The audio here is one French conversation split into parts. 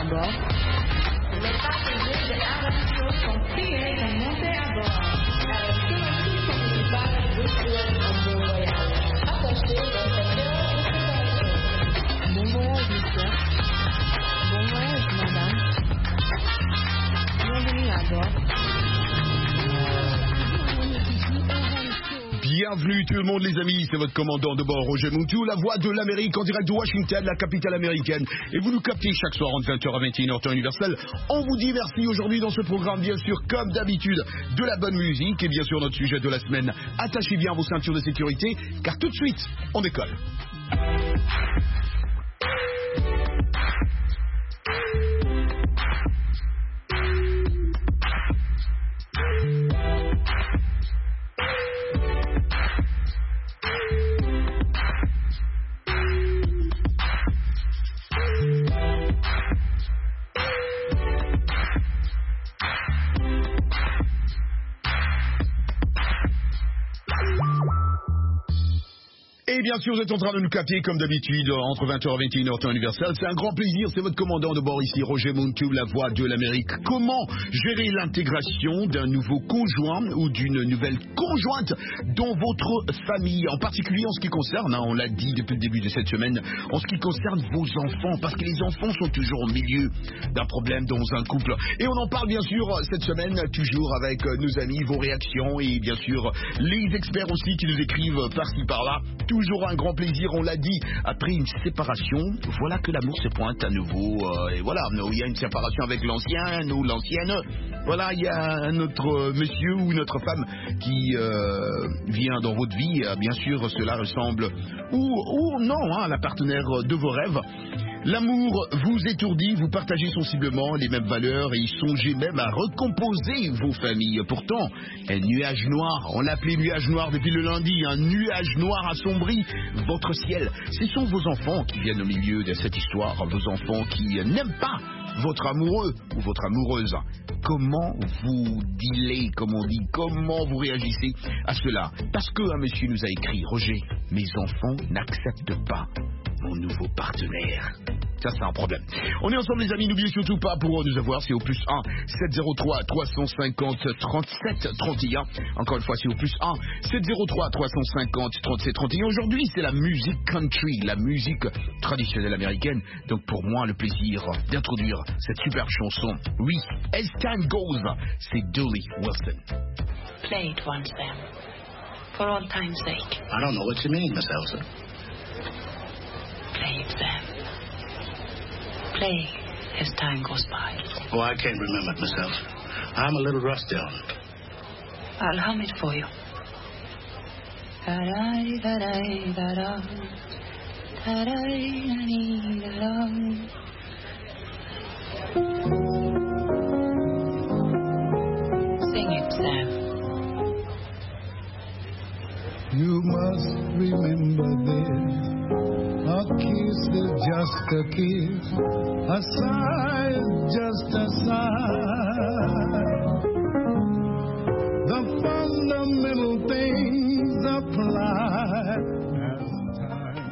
bord. Les passagers de Aransio sont priés de monter à bord. Ceux-ci sont principales vous souhaitent un bon voyage. Attachez votre cœur et sécurité. Bon voyage, monsieur. Bon voyage, madame. Bienvenue à bord. Bienvenue tout le monde les amis, c'est votre commandant de bord Roger Moutou, la voix de l'Amérique en direct de Washington, la capitale américaine. Et vous nous captez chaque soir entre 20h à 21h temps universel. On vous dit merci aujourd'hui dans ce programme, bien sûr, comme d'habitude, de la bonne musique. Et bien sûr notre sujet de la semaine, attachez bien vos ceintures de sécurité, car tout de suite, on décolle. Et bien sûr, vous êtes en train de nous capter comme d'habitude entre 20h et 21h temps universel. C'est un grand plaisir, c'est votre commandant de bord ici, Roger Moutou, la voix de l'Amérique. Comment gérer l'intégration d'un nouveau conjoint ou d'une nouvelle conjointe dans votre famille, en particulier en ce qui concerne, on l'a dit depuis le début de cette semaine, en ce qui concerne vos enfants, parce que les enfants sont toujours au milieu d'un problème dans un couple. Et on en parle bien sûr cette semaine, toujours avec nos amis, vos réactions et bien sûr les experts aussi qui nous écrivent par-ci par-là. Toujours un grand plaisir, on l'a dit, après une séparation, voilà que l'amour se pointe à nouveau, et voilà, il y a une séparation avec l'ancien ou l'ancienne, voilà, il y a un autre monsieur ou une autre femme qui vient dans votre vie, bien sûr, cela ressemble, ou non, à la partenaire de vos rêves. L'amour vous étourdit, vous partagez sensiblement les mêmes valeurs et songez même à recomposer vos familles. Pourtant, un nuage noir, on l'appelait nuage noir depuis le lundi, un nuage noir assombrit votre ciel. Ce sont vos enfants qui viennent au milieu de cette histoire, vos enfants qui n'aiment pas votre amoureux ou votre amoureuse. Comment vous dealez, comme on dit, comment vous réagissez à cela? Parce qu'un monsieur nous a écrit, Roger, mes enfants n'acceptent pas mon nouveau partenaire. Ça, c'est un problème. On est ensemble, les amis. N'oubliez surtout pas, pour nous avoir, c'est au plus 1 703 350 37 31. Encore une fois, c'est au plus 1 703 350 37 31. Aujourd'hui, c'est la musique country, la musique traditionnelle américaine. Donc, pour moi, le plaisir d'introduire cette superbe chanson. Oui, As Time Goes, c'est Dolly Wilson. Play it once then, for all time's sake. I don't know what you mean, Miss Elsa. Play it then. Play as time goes by. Oh, I can't remember it, Miss Elsa. I'm a little rusty on it. I'll hum it for you. Sing it, Sam. You must remember this. A kiss is just a kiss. A sigh is just a sigh. The fundamental things apply as time.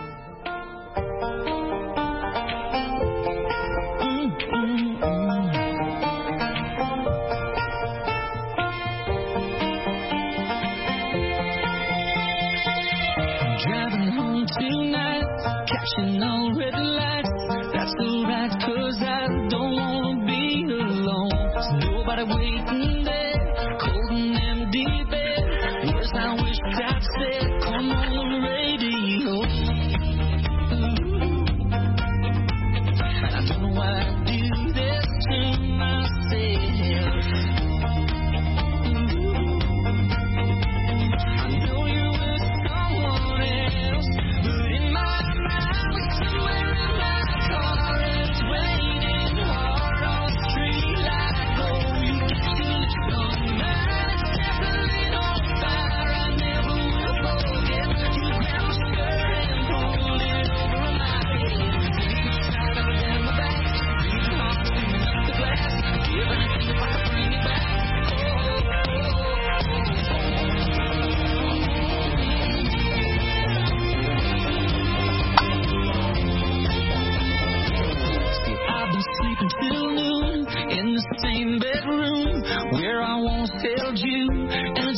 Driving home tonight, catching all red lights. That's alright, 'cause I don't wanna be alone. There's nobody waiting there, cold and empty bed. Words I wish I'd said, come on the radio. And I don't know why I do this to myself. I know you're with someone else, but in my mind, somewhere in my car, it's waiting hard on the street light. Oh, you can feel it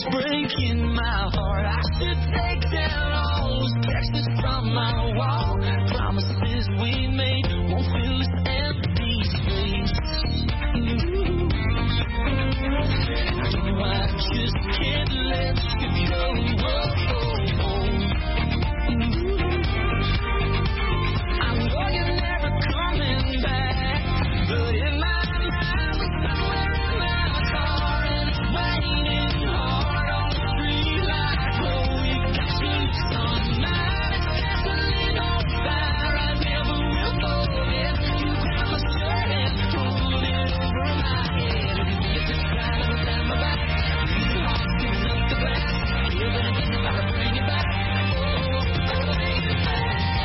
breaking my heart. I should take down all those pictures from my wall. Promises we made won't fill this empty space. No, I just can't let you go. I know you're never coming back, but in my mind, we're somewhere in my car, and it's raining hard on the street like, oh, we got you some night. It's gasoline on fire, I never will forget. You grab my shirt and pulled it over my head. You just kind of down my back, breathing hard, sitting up the glass. You're gonna get me, I'll bring it back. Oh, bring it back.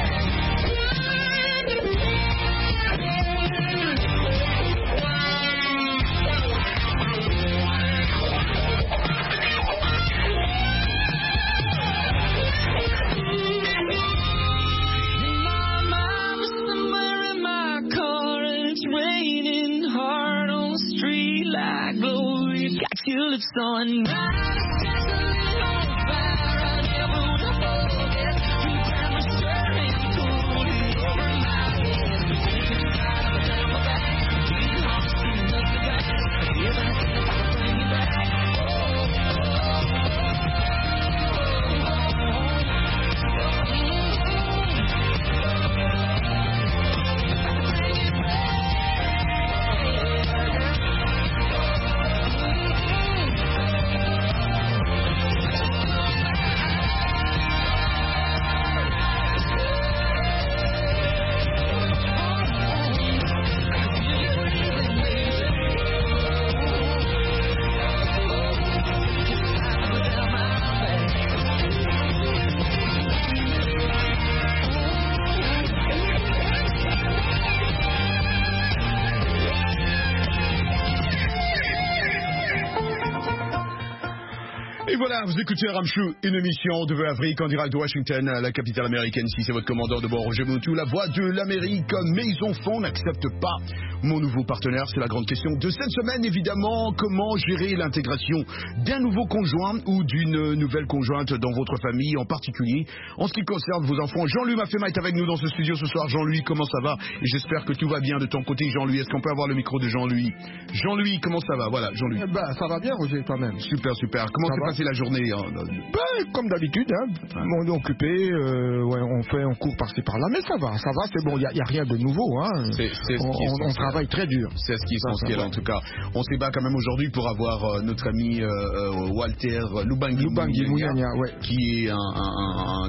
Till it's on night. Gasoline on fire, I never will forget. You grabbed my shirt and pulled it over my head. You just got up down my back, breathing hard, spinning up the grass. You're gonna think if I can bring you back. Et voilà, vous écoutez Ramchou, une émission de Afrique en direct de Washington, la capitale américaine. Ici, c'est votre commandant de bord, Roger Moutou, la voix de l'Amérique. Mes enfants n'acceptent pas mon nouveau partenaire. C'est la grande question de cette semaine, évidemment. Comment gérer l'intégration d'un nouveau conjoint ou d'une nouvelle conjointe dans votre famille, en particulier en ce qui concerne vos enfants. Jean-Louis Mafema est avec nous dans ce studio ce soir. Jean-Louis, comment ça va? Et j'espère que tout va bien de ton côté, Jean-Louis. Est-ce qu'on peut avoir le micro de Jean-Louis? Jean-Louis, comment ça va? Voilà, Jean-Louis. Ça va bien, Roger, toi-même. Super, super. Comment s'est passée la journée? Comme d'habitude, on est occupé, on court par-ci par-là, mais ça va, c'est bon, il n'y a rien de nouveau. On travaille très dur. C'est ce qui est essentiel en tout cas. On se bat quand même aujourd'hui pour avoir notre ami Walter Lubangui Munyanya, qui est un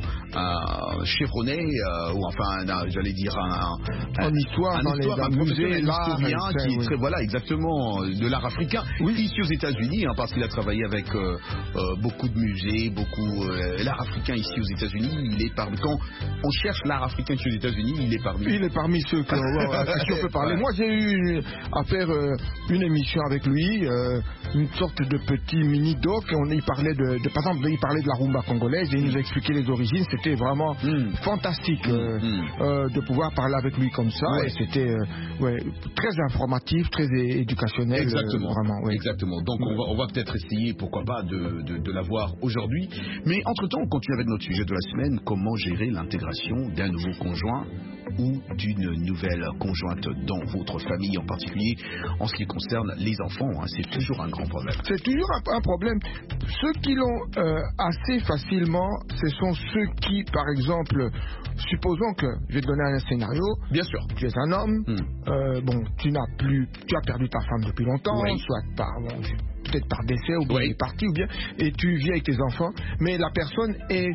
chevronné, ou enfin, j'allais dire en histoire, dans les musées, l'art, qui est très, voilà, exactement, de l'art africain, ici aux États-Unis, parce qu'il a travaillé avec beaucoup de musées, l'art africain ici aux États-Unis, il est parmi, quand on cherche l'art africain ici aux États-Unis, il est parmi ceux que si on peut parler. Moi j'ai eu à faire une émission avec lui, une sorte de petit mini doc. Il parlait par exemple, il parlait de la rumba congolaise et il nous expliquait les origines. C'était vraiment fantastique de pouvoir parler avec lui comme ça, et c'était très informatif, très éducationnel. Exactement, vraiment. Exactement. Donc on va peut-être essayer, pourquoi pas, de l'avoir aujourd'hui. Mais entre-temps, on continue avec notre sujet de la semaine. Comment gérer l'intégration d'un nouveau conjoint ou d'une nouvelle conjointe dans votre famille, en particulier en ce qui concerne les enfants. C'est toujours un grand problème. C'est toujours un problème. Ceux qui l'ont assez facilement, ce sont ceux qui, par exemple, supposons que, je vais te donner un scénario. Bien sûr. Tu es un homme, tu as perdu ta femme depuis longtemps, soit peut-être par décès, ou bien parti, ou bien, et tu vis avec tes enfants, mais la personne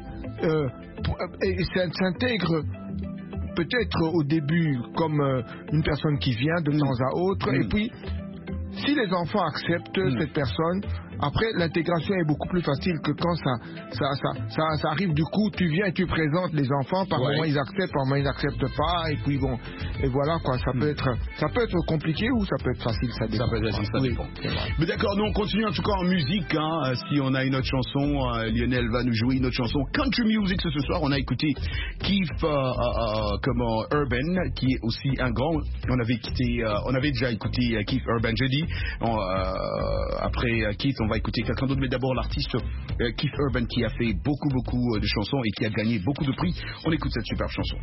s'intègre peut-être au début comme une personne qui vient de temps à autre, et puis si les enfants acceptent cette personne, après l'intégration est beaucoup plus facile que quand ça arrive. Du coup, tu viens et tu présentes les enfants, par moment ils acceptent, par moment ils n'acceptent pas, et puis bon, et voilà quoi. Ça peut être compliqué ou ça peut être facile, ça dépend. Ça peut être facile, ça dépend. Mais d'accord, nous on continue en tout cas en musique. Si on a une autre chanson, Lionel va nous jouer une autre chanson country music ce soir. On a écouté Keith Urban, qui est aussi un grand. On avait déjà écouté Keith Urban jeudi. Après Keith, on va écouter quelqu'un d'autre, mais d'abord l'artiste Keith Urban qui a fait beaucoup de chansons et qui a gagné beaucoup de prix. On écoute cette superbe chanson.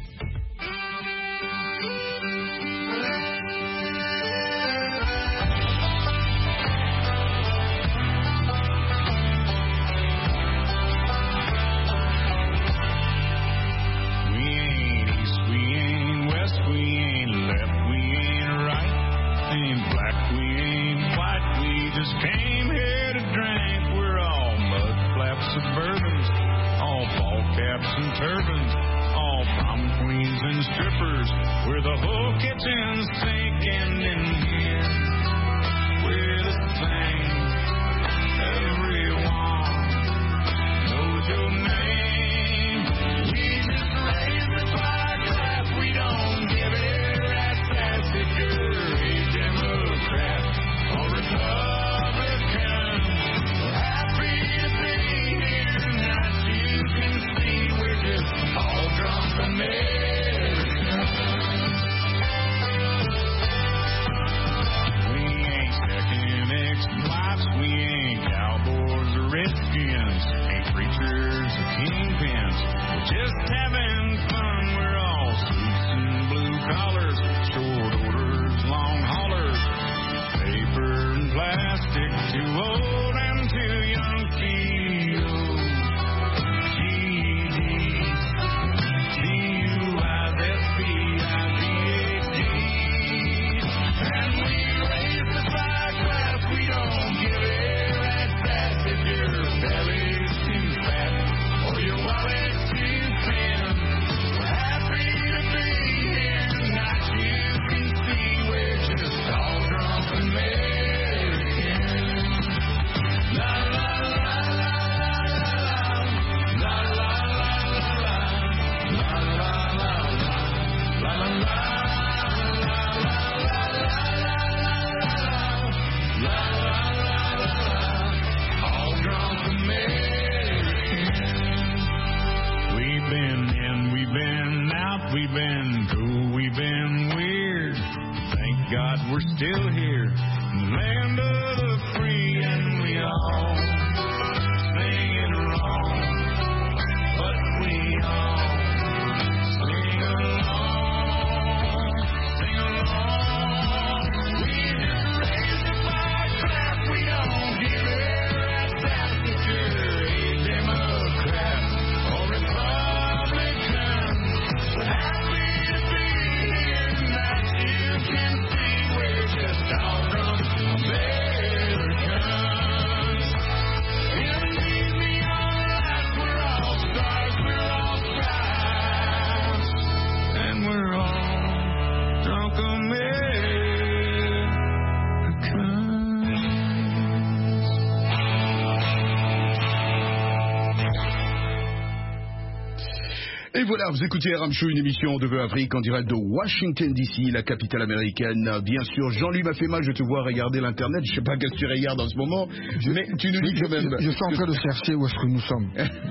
Et voilà, vous écoutez RM Show, une émission de Vœux Afrique en direct de Washington DC, la capitale américaine. Bien sûr, Jean-Louis m'a fait mal, je te vois regarder l'internet, je sais pas qu'est-ce que tu regardes en ce moment, mais tu nous dis quand même... Je suis en train de chercher où est-ce que nous sommes.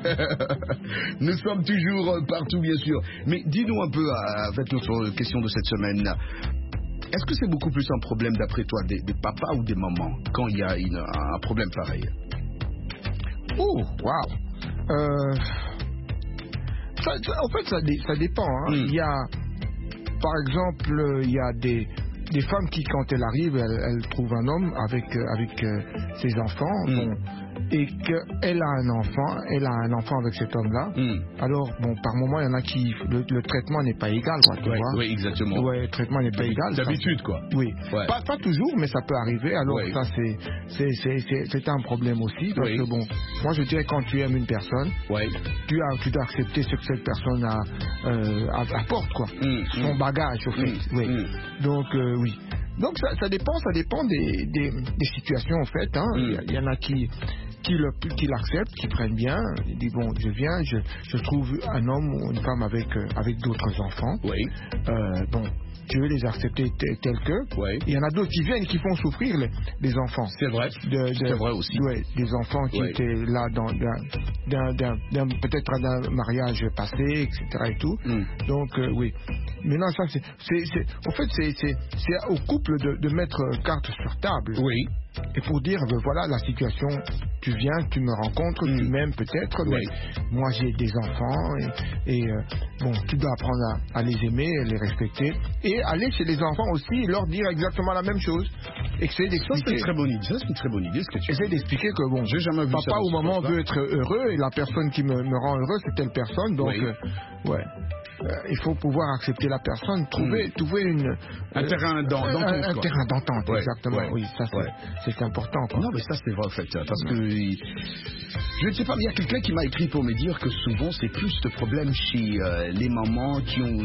Nous sommes toujours partout, bien sûr. Mais dis-nous un peu, avec notre question de cette semaine, est-ce que c'est beaucoup plus un problème d'après toi des papas ou des mamans quand il y a un problème pareil? Oh, waouh. En fait, ça dépend. Hein. Il y a, par exemple, il y a des femmes qui, quand elles arrivent, elles trouvent un homme avec ses enfants, bon, et qu'elle a un enfant avec cet homme-là. Alors, bon, par moment, il y en a qui, le traitement n'est pas égal, quoi, tu vois. Oui, exactement. Ouais, le traitement n'est pas égal. D'habitude, quoi. Oui. Ouais. Pas toujours, mais ça peut arriver. Alors, ça, c'est un problème aussi. Parce que, bon, moi, je dirais, quand tu aimes une personne, tu dois accepter ce que cette personne apporte, quoi. Son bagage, au fait. Donc, oui. Donc ça dépend des situations en fait. Hein. Il y en a qui l'acceptent, qui prennent bien. Ils disent bon, je viens, je trouve un homme ou une femme avec d'autres enfants. Bon, je vais les accepter tels que. Il y en a d'autres qui viennent et qui font souffrir les enfants. C'est vrai. C'est vrai aussi. Des enfants qui étaient là peut-être d'un mariage passé, etc. et tout. Donc oui. Maintenant ça en fait c'est au couple de mettre carte sur table. et pour dire, voilà la situation, tu viens, tu me rencontres, tu m'aimes peut-être, mais moi j'ai des enfants et bon, tu dois apprendre à les aimer, à les respecter et aller chez les enfants aussi et leur dire exactement la même chose. Essayer d'expliquer. Ça c'est une très bonne idée. Ça c'est une très bonne idée ce que tu Essayer d'expliquer que bon, j'ai jamais vu papa ça ou maman veut être heureux et la personne qui me rend heureux c'est telle personne, donc il faut pouvoir accepter la personne, trouver un terrain d'entente. Un terrain d'entente, exactement. Ouais. Oui, ça c'est important. Quoi. Non, mais ça c'est vrai en fait, parce que je ne sais pas, mais il y a quelqu'un qui m'a écrit pour me dire que souvent c'est plus de problème chez les mamans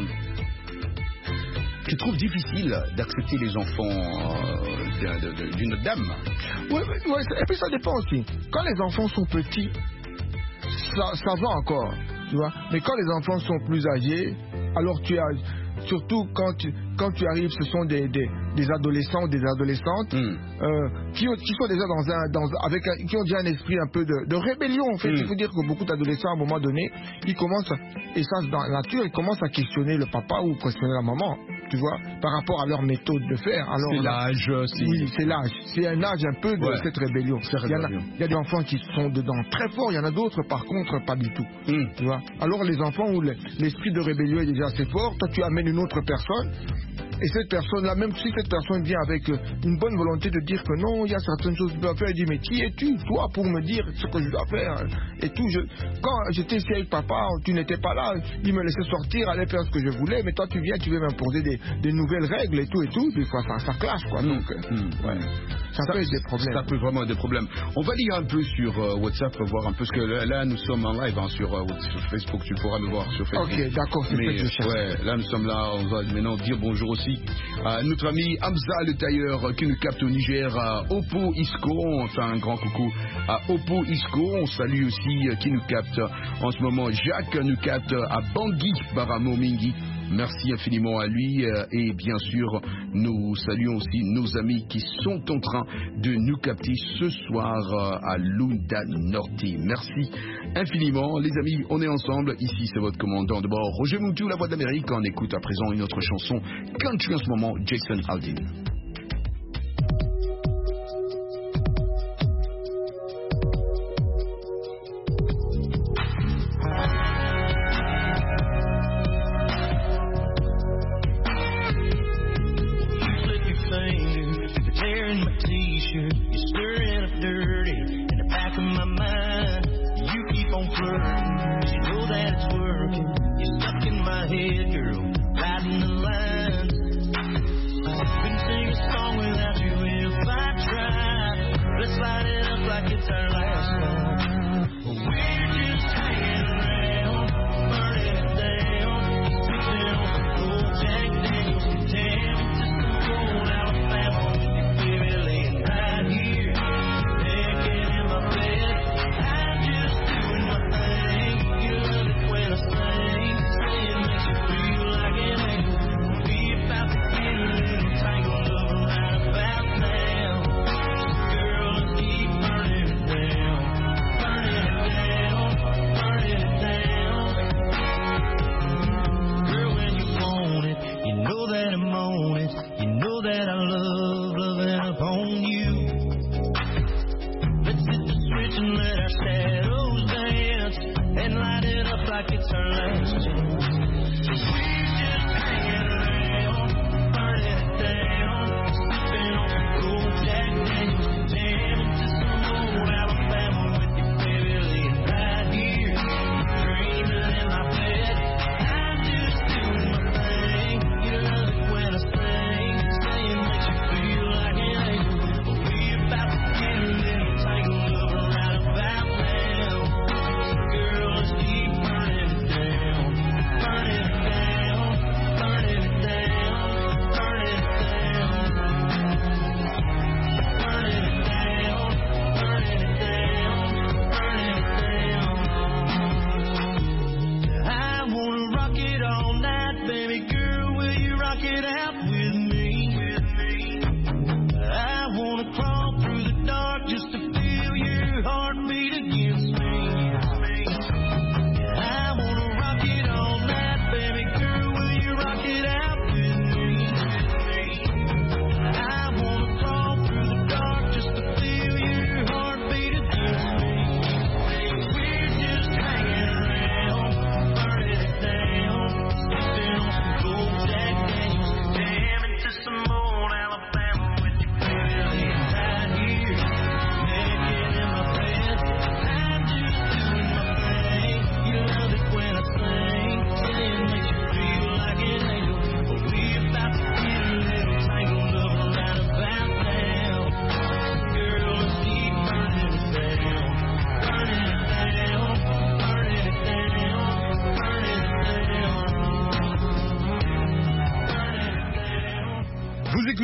qui trouvent difficile d'accepter les enfants d'une autre dame. Oui, et puis ça dépend aussi. Quand les enfants sont petits, ça va encore, tu vois. Mais quand les enfants sont plus âgés, alors tu as, surtout quand tu arrives, ce sont des adolescents ou des adolescentes qui sont déjà qui ont déjà un esprit un peu de rébellion. En fait, il faut dire que beaucoup d'adolescents, à un moment donné, ils commencent, et ça dans la nature, ils commencent à questionner le papa ou questionner la maman. Tu vois, par rapport à leur méthode de faire. Alors, c'est l'âge. Oui, c'est l'âge. C'est un âge un peu de cette rébellion. Il y a des enfants qui sont dedans très forts, il y en a d'autres par contre pas du tout. Tu vois. Alors les enfants où l'esprit de rébellion est déjà assez fort, toi tu amènes une autre personne. Et cette personne-là, même si cette personne vient avec une bonne volonté de dire que non, il y a certaines choses que je dois faire, elle dit mais qui es-tu, toi, pour me dire ce que je dois faire et tout. Quand j'étais ici avec papa, tu n'étais pas là, il me laissait sortir, aller faire ce que je voulais, mais toi tu viens, tu veux m'imposer des nouvelles règles et tout, des fois ça clash quoi. Donc, ça peut être des problèmes. Ça peut vraiment être des problèmes. On va lire un peu sur WhatsApp, voir un peu, parce que là nous sommes en live sur Facebook, tu pourras nous voir sur Facebook. Ok, d'accord, c'est ce que je cherche. Là nous sommes là, on va maintenant dire bonjour aussi à notre ami Hamza le tailleur qui nous capte au Niger, à Oppo Isco. On fait un grand coucou à Oppo Isco. On salue aussi qui nous capte en ce moment. Jacques nous capte à Bangui, Baramo Mingi. Merci infiniment à lui et bien sûr nous saluons aussi nos amis qui sont en train de nous capter ce soir à Lunda Norte. Merci infiniment les amis, on est ensemble, ici c'est votre commandant de bord Roger Moutou, la voix d'Amérique. On écoute à présent une autre chanson country en ce moment, Jason Aldean.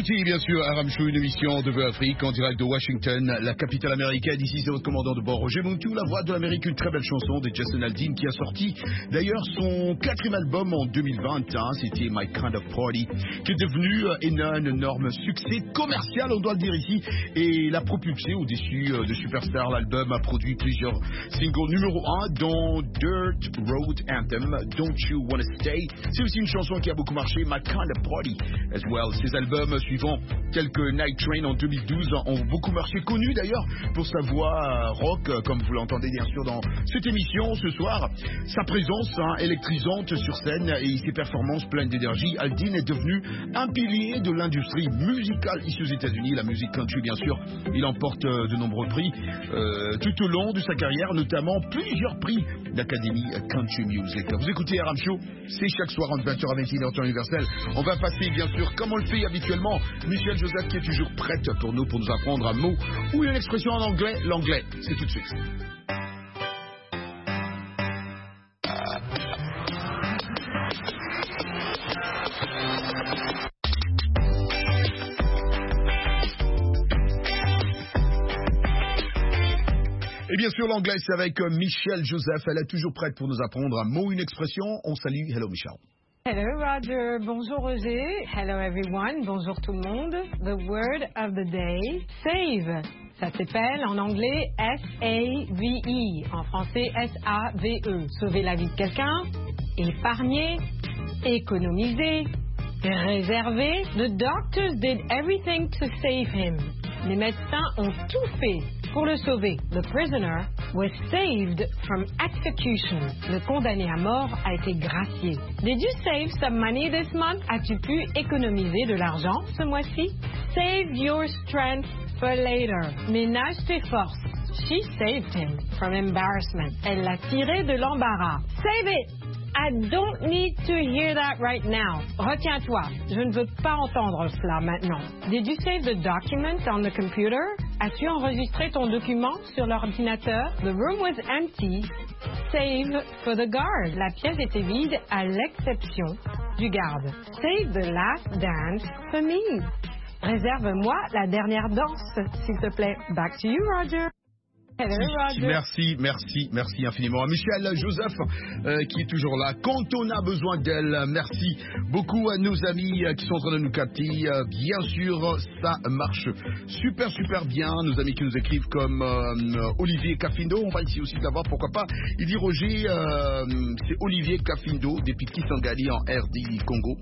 écoutez bien sûr Aram Show, une émission de Vœux Afrique en direct de Washington, la capitale américaine. Ici c'est votre commandant de bord Roger Muntu, la voix de l'Amérique, une très belle chanson de Jason Aldean qui a sorti d'ailleurs son 4e album en 2021, c'était My Kind of Party, qui est devenu un énorme succès commercial, on doit le dire ici, et l'a propulsé au-dessus de Superstar. L'album a produit plusieurs singles numéro 1 dont Dirt Road Anthem, Don't You Wanna Stay. C'est aussi une chanson qui a beaucoup marché, My Kind of Party as well. Ces albums suivant quelques Night Train en 2012 ont beaucoup marché, connu d'ailleurs pour sa voix rock, comme vous l'entendez bien sûr dans cette émission ce soir. Sa présence électrisante sur scène et ses performances pleines d'énergie, Aldean est devenu un pilier de l'industrie musicale ici aux États-Unis, la musique country bien sûr. Il emporte de nombreux prix tout au long de sa carrière, notamment plusieurs prix d'Académie Country Music. Vous écoutez Aram Show, c'est chaque soir entre 20h à 21h temps universel. On va passer bien sûr, comme on le fait habituellement, Michel Joseph qui est toujours prête pour nous apprendre un mot ou une expression en anglais. L'anglais, c'est tout de suite. Et bien sûr, l'anglais, c'est avec Michel Joseph. Elle est toujours prête pour nous apprendre un mot, une expression. On salue. Hello, Michel. Hello, Roger. Bonjour, Roger. Hello, everyone. Bonjour, tout le monde. The word of the day, save. Ça s'appelle en anglais S-A-V-E. En français, S-A-V-E. Sauver la vie de quelqu'un, épargner, économiser, réserver. The doctors did everything to save him. Les médecins ont tout fait pour le sauver. The prisoner was saved from execution. Le condamné à mort a été gracié. Did you save some money this month? As-tu pu économiser de l'argent ce mois-ci? Save your strength for later. Ménage tes forces. She saved him from embarrassment. Elle l'a tiré de l'embarras. Save it! I don't need to hear that right now. Retiens-toi, je ne veux pas entendre cela maintenant. Did you save the document on the computer? As-tu enregistré ton document sur l'ordinateur? The room was empty, save for the guard. La pièce était vide à l'exception du garde. Save the last dance for me. Réserve-moi la dernière danse, s'il te plaît. Back to you, Roger. Hello, Roger. Merci infiniment. Michel Joseph qui est toujours là. Quand on a besoin d'elle, merci beaucoup à nos amis qui sont en train de nous capter. Bien sûr, ça marche super bien. Nos amis qui nous écrivent comme Olivier Cafindo. On va ici aussi savoir pourquoi pas. Il dit Roger, c'est Olivier Cafindo depuis Kisangani en RD Congo.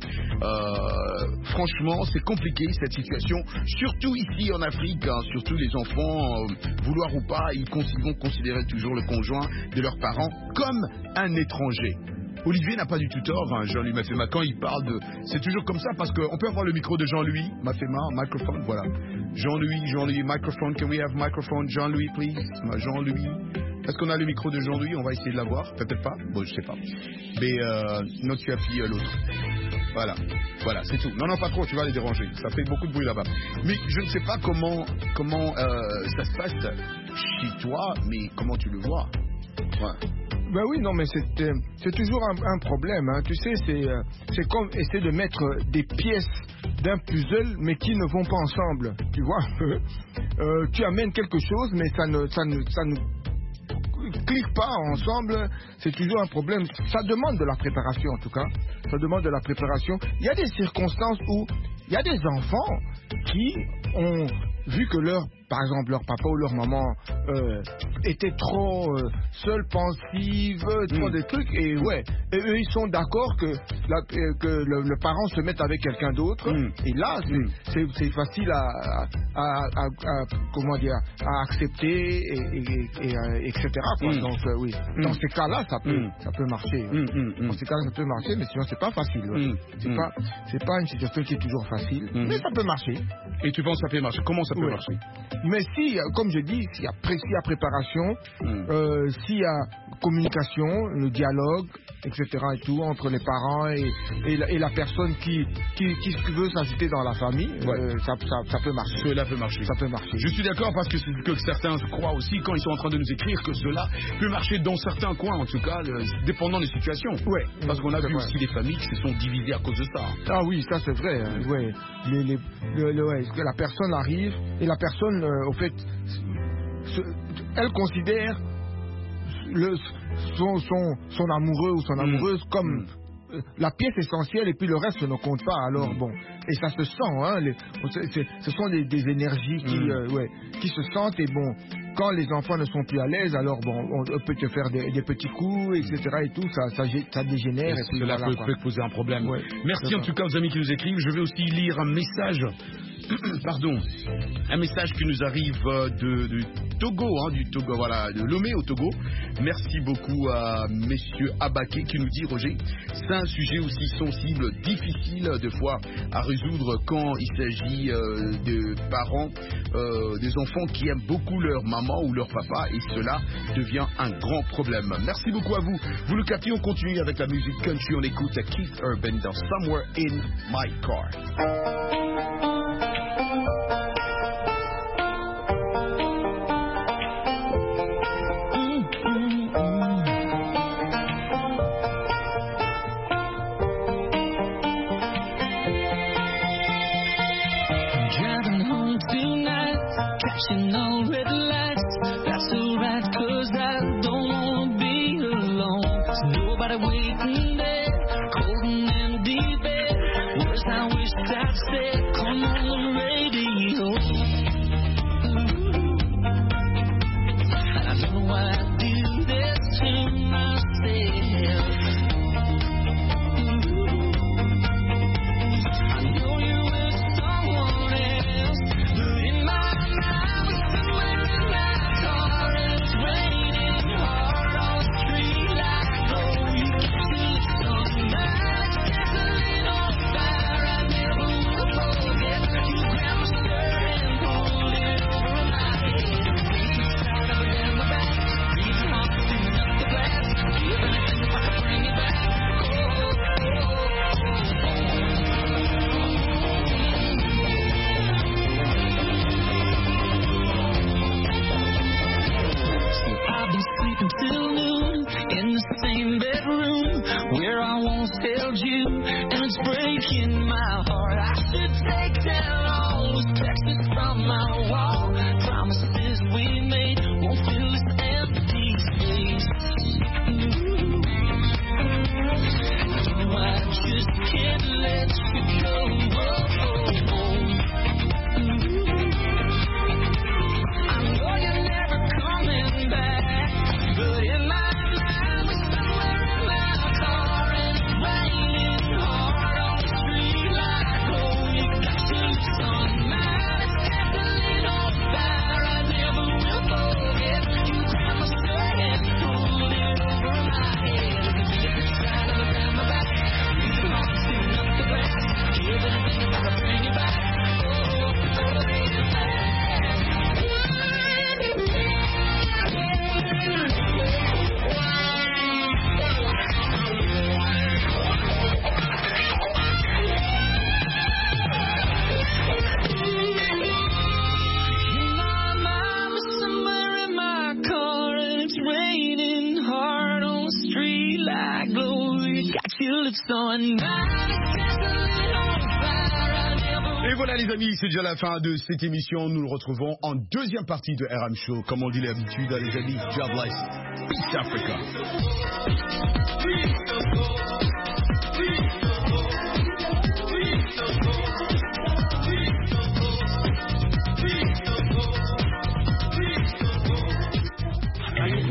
Franchement, c'est compliqué cette situation, surtout ici en Afrique. Surtout les enfants, vouloir ou pas, ils vont considérer toujours le conjoint de leurs parents comme un étranger. Olivier n'a pas du tout tort, Jean-Louis Mafema, quand il parle de... C'est toujours comme ça, parce qu'on peut avoir le micro de Jean-Louis Mafema, microphone, voilà. Jean-Louis, microphone, can we have microphone, Jean-Louis, please? Jean-Louis, est-ce qu'on a le micro de Jean-Louis? On va essayer de l'avoir, peut-être pas, bon, je sais pas. Mais non, tu appuies l'autre. Voilà, c'est tout. Non, pas trop, tu vas les déranger. Ça fait beaucoup de bruit là-bas. Mais je ne sais pas comment ça se passe chez toi, mais comment tu le vois. Ouais. Ben oui, non, mais c'est toujours un problème. Hein. Tu sais, c'est comme essayer de mettre des pièces d'un puzzle, mais qui ne vont pas ensemble. Tu vois, tu amènes quelque chose, mais ça ne clique pas ensemble. C'est toujours un problème. Ça demande de la préparation, en tout cas. Ça demande de la préparation. Il y a des circonstances où il y a des enfants qui ont vu que par exemple, leur papa ou leur maman étaient trop seuls, pensifs, trop des trucs, et eux, ils sont d'accord que le parent se mette avec quelqu'un d'autre, et là, c'est facile à comment dire, à accepter, etc. Donc, oui. Dans ces cas-là, ça peut marcher. Dans ces cas-là, ça peut marcher, mais sinon, c'est pas facile. C'est pas une situation qui est toujours facile, mais ça peut marcher. Et tu penses que ça peut marcher? Comment ça peut marcher? Mais si, comme je dis, s'il y a préparation, s'il y a communication, le dialogue, etc. et tout, entre les parents et la personne qui veut s'ajouter dans la famille, ça peut marcher. Cela peut marcher. Ça peut marcher. Je suis d'accord parce que c'est ce que certains croient aussi quand ils sont en train de nous écrire que cela peut marcher dans certains coins, en tout cas, dépendant des situations. Ouais. Parce qu'on a vu aussi des familles qui se sont divisées à cause de ça. Ah oui, ça c'est vrai. Ouais. Que la personne arrive et la personne, au fait, elle considère son amoureux ou son amoureuse comme la pièce essentielle et puis le reste ne compte pas. Alors bon, et ça se sent, hein, ce sont des énergies qui se sentent et bon, quand les enfants ne sont plus à l'aise, alors bon, on peut te faire des petits coups, etc. et tout, ça dégénère. Et cela peut poser un problème. Ouais, merci en tout cas aux amis qui nous écrivent. Je vais aussi lire un message. Pardon, un message qui nous arrive du Togo, voilà, de Lomé au Togo. Merci beaucoup à Monsieur Abaké qui nous dit, Roger, c'est un sujet aussi sensible, difficile de fois à résoudre quand il s'agit de parents, des enfants qui aiment beaucoup leur maman ou leur papa et cela devient un grand problème. Merci beaucoup à vous. Vous le captez, on continue avec la musique country, on écoute Keith Urban dans Somewhere in My Car. Et voilà les amis, c'est déjà la fin de cette émission. Nous le retrouvons en deuxième partie de RM Show. Comme on dit d'habitude, les amis, God bless. Peace Africa.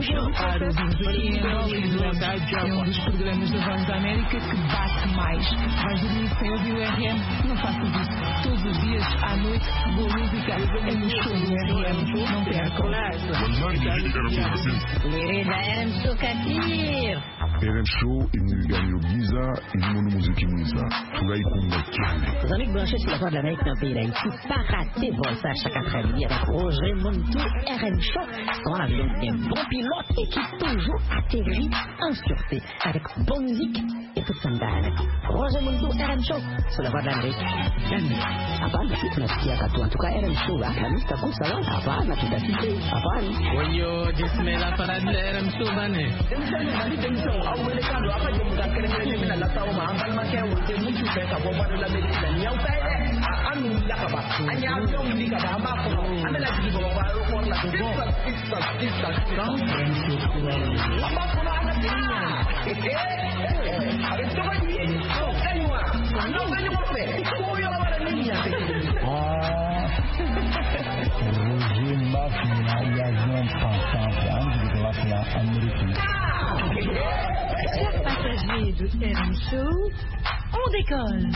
Para ouvirmos aqui em Hollywood, é um dos programas da Voz da América que bate mais. Vais dormir sem ouvir o RM? Não faças isso. Todos os dias, à noite, boa música é no show do RM. Não percam. Vereda RM Sokatir. RM Show, il gagne au Giza, il monde musique Giza. Tout là, il compte. Les amis branchés sur la voie de l'Amérique dans le pays d'Haïti, pas rater Voltage chaque après-midi avec Roger Montou, RM Show. On a donc un bon pilote et qui toujours atterrit en sûreté avec bonne musique et tout ça d'âne. Roger Montou, RM Show sur la voie de l'Amérique. Avant, on a ce qu'il y a en tout cas RM Show, la musique comme ça, avant, on a tout à fait. Avant. When you just made up for that RM Show, man. Awelekando hapa je mtakere mimi na lata uma ambal makia wote mutu pesa kwa bado la medicine ni autaile anu yakaba anya abyo mlika ba ambako amela jibo ba ro kwa la pista ambako na anatia areto ni kanywa ando kanywa kope ko yo wala nini ya Roger Mafia, il y a un pensant, de la américaine. Chers passagers de RM Show, on décolle.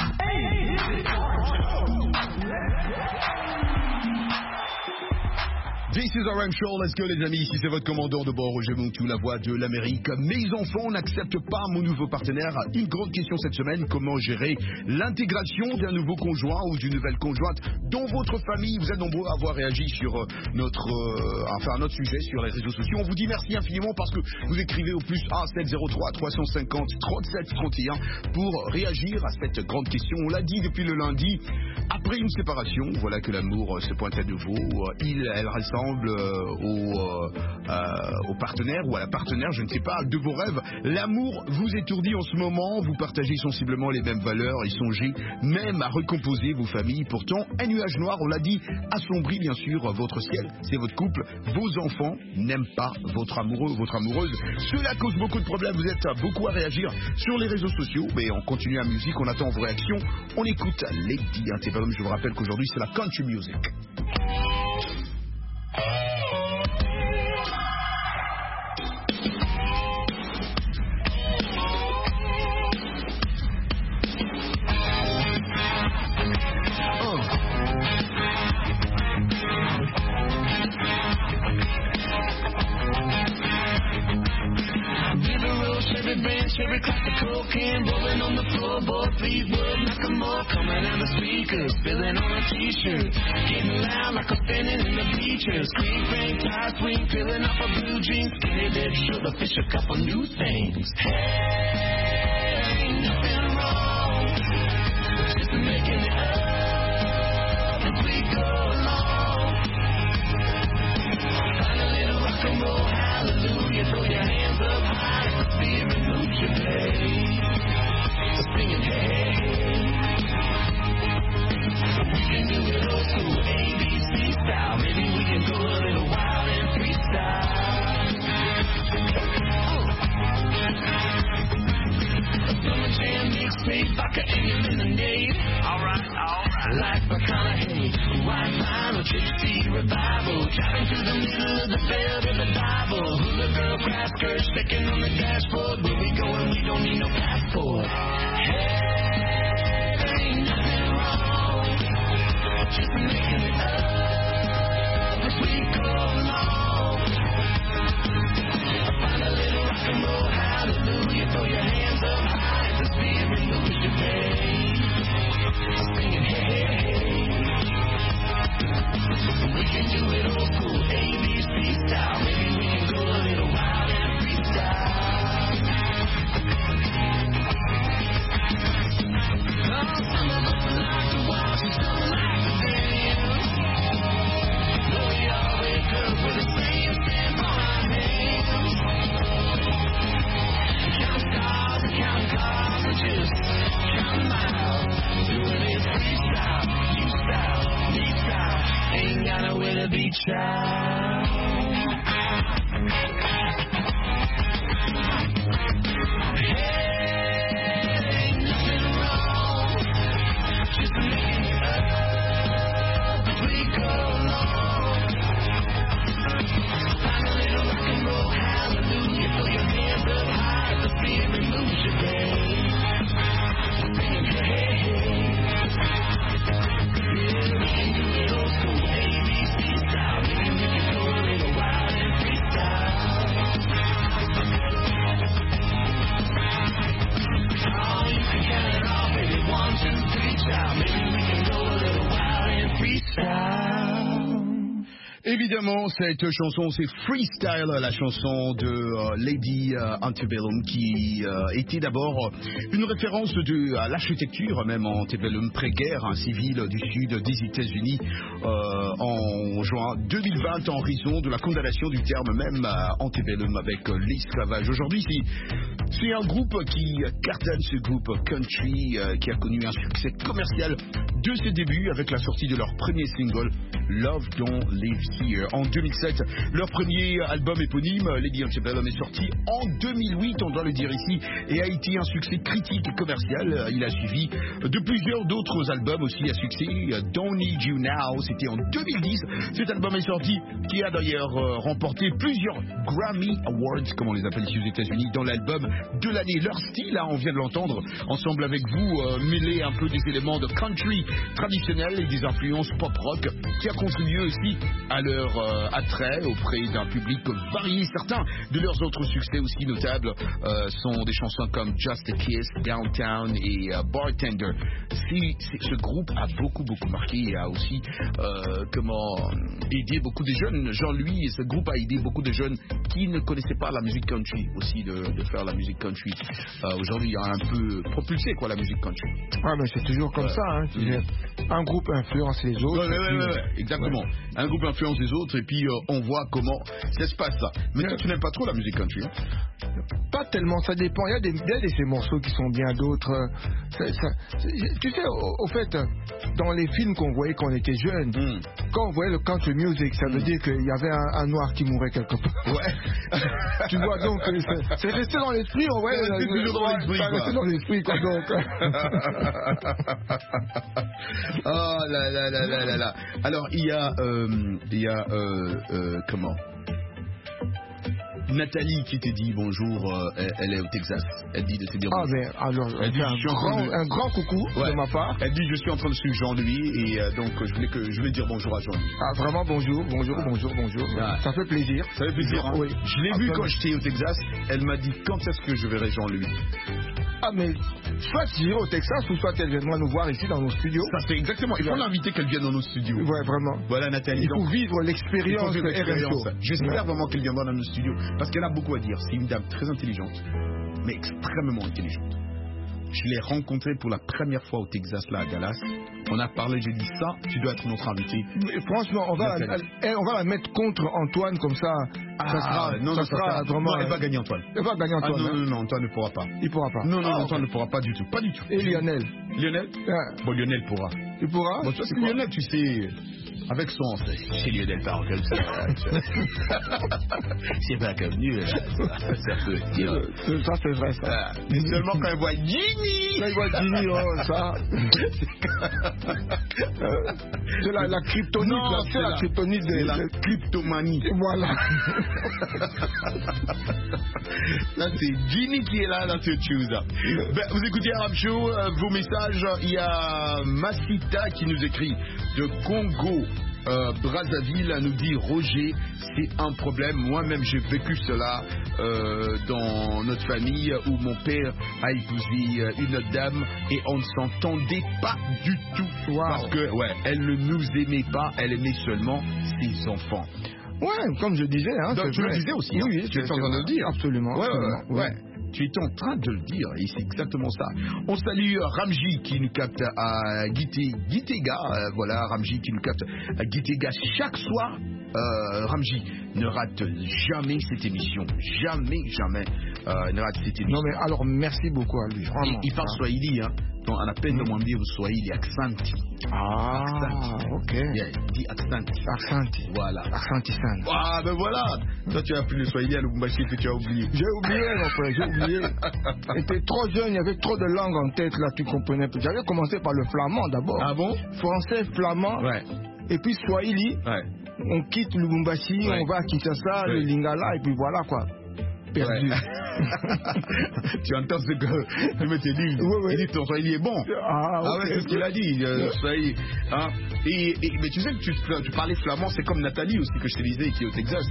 This is RM Show, let's go les amis, ici c'est votre commandant de bord Roger Montou, la voix de l'Amérique. Mes enfants n'acceptent pas mon nouveau partenaire. Une grande question cette semaine, comment gérer l'intégration d'un nouveau conjoint ou d'une nouvelle conjointe dans votre famille? Vous êtes nombreux à avoir réagi sur notre sujet sur les réseaux sociaux. On vous dit merci infiniment parce que vous écrivez au plus 1703 350 37 31 pour réagir à cette grande question. On l'a dit depuis le lundi, après une séparation, voilà que l'amour se pointe à nouveau. Elle ressemble au partenaire ou à la partenaire, je ne sais pas, de vos rêves. L'amour vous étourdit en ce moment, vous partagez sensiblement les mêmes valeurs et songez même à recomposer vos familles. Pourtant, un nuage noir, on l'a dit, assombrit bien sûr votre ciel. C'est votre couple, vos enfants n'aiment pas votre amoureux, votre amoureuse. Cela cause beaucoup de problèmes, vous êtes beaucoup à réagir sur les réseaux sociaux. Mais on continue la musique, on attend vos réactions. On écoute Lady Antebellum, je vous rappelle qu'aujourd'hui c'est la country music. Cherry classic cocaine, rolling on the floorboard, Fleetwood, Macklemore, coming out the speakers, spilling on a t-shirt, getting loud like a fanning in the bleachers, screen frame, tie swing, peeling off a blue jeans, skinny dip, sugar fish, a couple new things. Hey, ain't nothing wrong, just making it up as we go along. Find a little rock and roll, hallelujah, throw your hands up high, the spirit moves your way, singing hey. We can do it old school, ABC style, maybe we can go a little wild and freestyle. Summer jam mixtape, vodka and your lemonade. Alright. Like McConaughey, white line or gypsy revival, driving through the middle of the field of the Bible. Hula girl, crash skirt, sticking on the dashboard. Where we going? We don't need no passport. Hey, there ain't nothing wrong, just making it up as we go along. Find a little rock and roll, hallelujah, throw your hands up high, the spirit moves your way, singing hey, hey. We can do it old school, ABC style, maybe we can go a little wild and freestyle. Évidemment, cette chanson, c'est Freestyle, la chanson de Lady Antebellum, qui était d'abord une référence à l'architecture, même en Antebellum, pré-guerre, un civil du sud des États-Unis, en juin 2020, en raison de la condamnation du terme même Antebellum avec l'esclavage. Aujourd'hui, c'est un groupe qui cartonne, ce groupe country, qui a connu un succès commercial de ses débuts avec la sortie de leur premier single, Love Don't Live Here. En 2007, leur premier album éponyme, Lady Antebellum, est sorti en 2008, on doit le dire ici, et a été un succès critique et commercial. Il a suivi de plusieurs d'autres albums aussi à succès. Don't Need You Now, c'était en 2010. Cet album est sorti, qui a d'ailleurs remporté plusieurs Grammy Awards, comme on les appelle ici aux États-Unis, dans l'album de l'année. Leur style, on vient de l'entendre, ensemble avec vous, mêler un peu des éléments de country traditionnel et des influences pop-rock, qui a contribué aussi à leur attrait auprès d'un public varié. Certains de leurs autres succès aussi notables sont des chansons comme Just a Kiss, Downtown et Bartender. Ce groupe a beaucoup marqué et a aussi aidé beaucoup de jeunes. Jean-Louis et ce groupe a aidé beaucoup de jeunes qui ne connaissaient pas la musique country aussi de faire la musique country. Aujourd'hui, il y a un peu propulsé la musique country. Ouais, mais c'est toujours comme ça. Hein. Un groupe influence les autres. Ouais, exactement. Ouais. Un groupe influence les autres et puis on voit comment ça se passe. Mais toi, tu n'aimes pas trop la musique country, hein? Pas tellement, ça dépend. Il y a de ces morceaux qui sont bien, d'autres. Tu sais, au fait, dans les films qu'on voyait quand on était jeune, quand on voyait le country music, ça veut dire qu'il y avait un noir qui mourait quelque part. Ouais. Tu vois, donc, c'est resté dans l'esprit, on voit. C'est toujours dans l'esprit. C'est resté dans l'esprit, quoi, donc. Oh là. Alors, il y a comment? Nathalie qui te dit bonjour, elle est au Texas. Elle dit de te dire bonjour. Mais alors, elle dit un grand coucou de ma part. Elle dit je suis en train de suivre Jean-Louis et donc je voulais dire bonjour à Jean-Louis. Ah, vraiment bonjour. Ah. Ça fait plaisir. Ça fait plaisir, hein? Oui. Je l'ai vu quand j'étais au Texas. Elle m'a dit quand est-ce que je verrai Jean-Louis. Ah, mais soit tu iras au Texas ou soit elle viendra nous voir ici dans nos studios. Ça c'est exactement. Il faut l'inviter qu'elle vienne dans nos studios. Ouais, vraiment. Voilà Nathalie. Il faut vivre l'expérience. J'espère vraiment qu'elle viendra dans nos studios parce qu'elle a beaucoup à dire. C'est une dame très intelligente, mais extrêmement intelligente. Je l'ai rencontrée pour la première fois au Texas, là, à Dallas. On a parlé, j'ai dit ça, tu dois être notre invité. Mais franchement, on va la mettre contre Antoine, comme ça. Non, elle va gagner Antoine. Elle va gagner Antoine. Non, Antoine ne pourra pas. Il pourra pas. Non, Antoine ne pourra pas du tout. Pas du tout. Et Lionel? Bon, Lionel pourra. Il pourra? Bon, parce que Lionel, tu sais, avec son... C'est Lionel parle comme ça. C'est pas comme nous, là. Ça peut dire. Ça, c'est vrai, ça. Mais seulement quand il voit Ginny. Quand il voit Ginny, ça. C'est la kryptonite. Non, c'est la kryptonite de la kleptomanie. Voilà. Là, c'est Ginny qui est là, c'est autre chose. Ben, vous écoutez Arab Show, vos messages. Il y a Masita qui nous écrit de Congo. Brazzaville nous dit Roger, c'est un problème. Moi-même j'ai vécu cela dans notre famille où mon père a épousé une dame et on ne s'entendait pas du tout. Parce que elle ne nous aimait pas, elle aimait seulement ses enfants. Ouais, comme je disais, hein. Donc, tu le disais aussi. Oui, tu es en train de le dire. Absolument. Ouais. Tu es en train de le dire et c'est exactement ça. On salue Ramji qui nous capte à Gitega. Voilà, Ramji qui nous capte à Gitega chaque soir. Ramji ne rate jamais cette émission. Jamais ne rate cette émission. Non mais alors merci beaucoup à lui. Vraiment. Il parle Swahili, hein. Donc on appelle de mwambie au Swahili accenti. Ok. Yeah, dit accenti. Accenti. Voilà. Accentisan. Ah ben voilà. Toi tu as appris le Swahili à Lubumbashi que tu as oublié. J'ai oublié mon frère, j'ai oublié. J'étais trop jeune, il y avait trop de langues en tête là, tu comprenais pas. J'avais commencé par le flamand d'abord. Ah bon? Français, flamand. Ouais. Et puis Swahili. Ouais. On quitte Lubumbashi, on va à Kinshasa, le Lingala et puis voilà quoi. Perdu. Ouais. Tu entends ce que je me t'ai dit. Il dit ton Swahili est bon. Ouais, c'est ce qu'il a dit. Swahili. Hein? Mais tu sais que tu parlais flamand, c'est comme Nathalie aussi que je te disais qui est au Texas.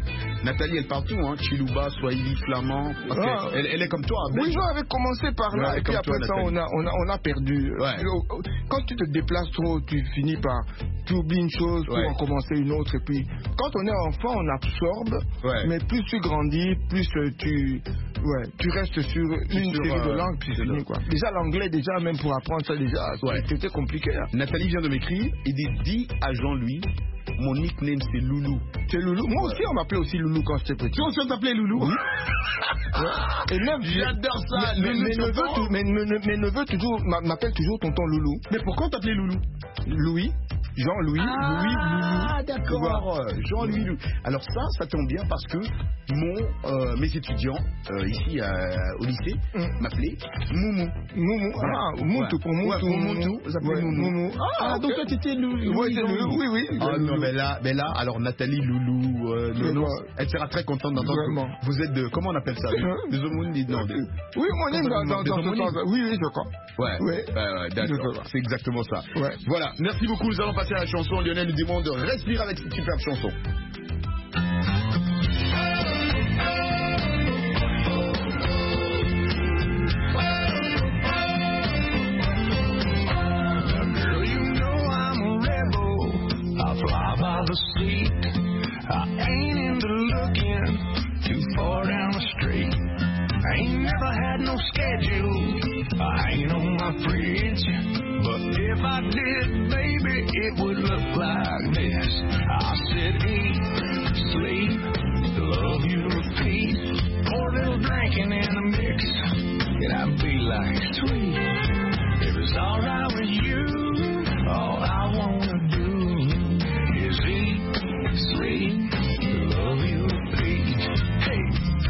Nathalie, elle parle tout, hein. Chiluba, Swahili, flamand. Parce elle est comme toi. Oui, j'avais commencé par là. Et puis après ça, on a perdu. Ouais. Quand tu te déplaces trop, tu finis par... Tu oublies une chose pour en commencer une autre. Et puis, quand on est enfant, on absorbe. Ouais. Mais plus tu grandis, plus tu restes sur une série de langues, puis c'est fini, quoi. Déjà, l'anglais, même pour apprendre ça, c'était compliqué. Hein. Nathalie vient de m'écrire et dit à Jean-Louis, mon nickname c'est Loulou. C'est Loulou. Moi aussi, on m'appelait aussi Loulou quand j'étais petit. Toi aussi, on t'appelait Loulou? Oui. Et même, j'adore ça. Mes neveux m'appellent toujours tonton Loulou. Mais pourquoi on t'appelait Loulou? Louis. Jean-Louis, Louis, Ah, d'accord. Jean-Louis, Loulou. Alors ça tombe bien parce que mes étudiants ici au lycée m'appelaient Moumou. Moumou. Ah, Moutou pour Moutou. Moutou. Vous appelez Moumou. Ah, donc toi t'étais Loulou. Oui. Ah non, mais là, alors Nathalie, Loulou, elle sera très contente d'entendre. Vous êtes de, comment on appelle ça? Des homonymes, non. Oui, homonyme dans ce sens. Oui, je crois. Ouais, d'accord. C'est exactement ça. Ouais. Voilà, merci beaucoup. Nous allons passer à la chanson. Lionel nous demande de respirer avec cette superbe chanson. Girl, you know I'm a rebel. I fly by the seat. I ain't into looking too far down the street. I ain't never had no schedule. I ain't on my fridge. But if I did, baby, it would look like this. I said eat, sleep, love you, repeat. Pour a little drinking in the mix, and I'd be like sweet. If it's alright with you, all I wanna do is eat, sleep, love you, repeat. Hey.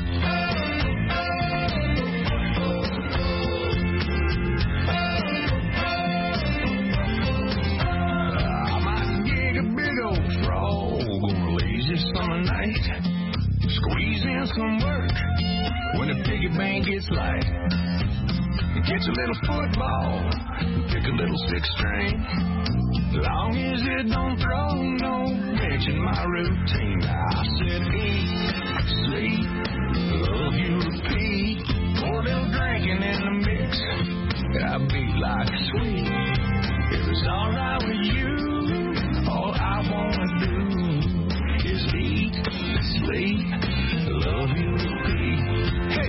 Summer night, squeeze in some work when the piggy bank gets light. Catch a little football, pick a little six string. Long as it don't throw no wrench in my routine. I said eat, sleep, love you, repeat. Pour a little drinking in the mix, I'd be like sweet. If it's alright with you, all I wanna do is eat, sleep, love you, repeat. Hey,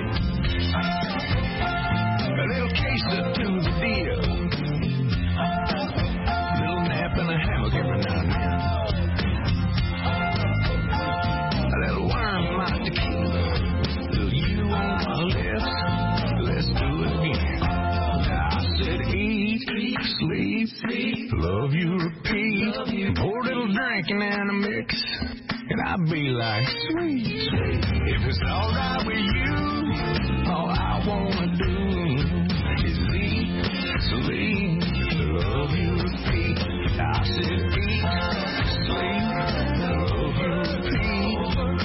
a little queso to the deal. A little nap and a hammock every now and then. A little worm my tequila. A little you on my lips. Let's do it again. I said eat, sleep, love you, repeat. Pour a little drinking and a mix. And I'd be like, sweet, sweet. If it's alright with you, all I wanna do is eat, sleep, love you, repeat. I said eat, sleep, love you, repeat.